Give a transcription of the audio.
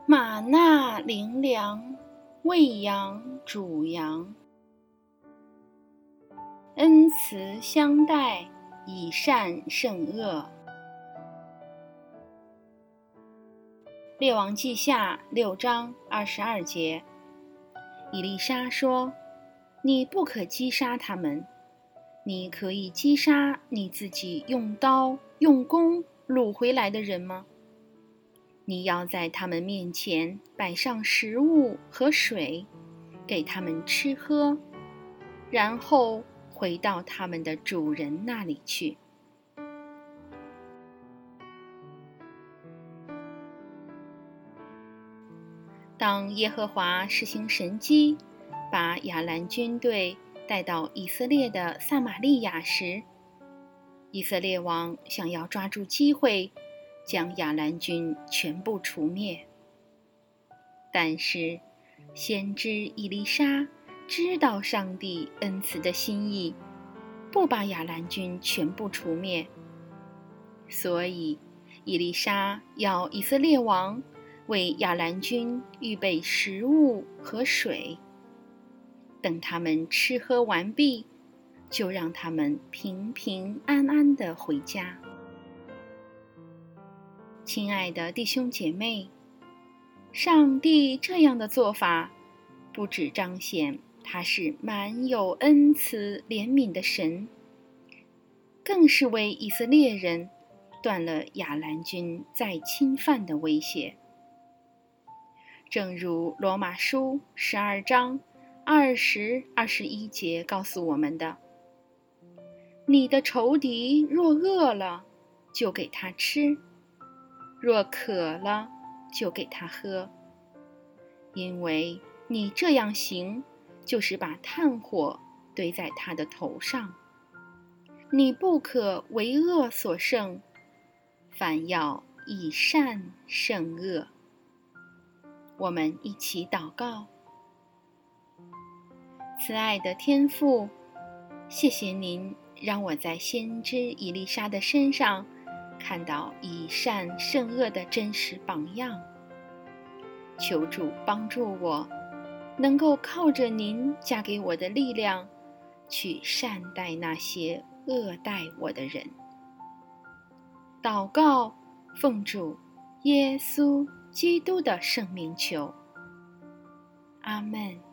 玛纳灵粮，喂养主羊。恩慈相待，以善胜恶。列王记下6章22节，以利沙说：你不可击杀他们，你可以击杀你自己用刀用弓掳回来的人吗？你要在他们面前摆上食物和水，给他们吃喝，然后回到他们的主人那里去。当耶和华施行神迹，把亚兰军队带到以色列的撒玛利亚时，以色列王想要抓住机会，将亚兰军全部除灭。但是先知以利沙知道上帝恩慈的心意，不把亚兰军全部除灭，所以以利沙要以色列王为亚兰军预备食物和水，等他们吃喝完毕，就让他们平平安安地回家。亲爱的弟兄姐妹，上帝这样的做法，不只彰显他是满有恩慈怜悯的神，更是为以色列人断了亚兰军再侵犯的威胁。正如罗马书12章20、21节告诉我们的：你的仇敌若饿了，就给他吃；若渴了，就给他喝。因为你这样行，就是把炭火堆在他的头上。你不可为恶所胜，反要以善胜恶。我们一起祷告。慈爱的天父，谢谢您让我在先知以利沙的身上看到以善胜恶的真实榜样。求主帮助我，能够靠着您加给我的力量，去善待那些恶待我的人。祷告，奉主耶稣基督的圣名求，阿们。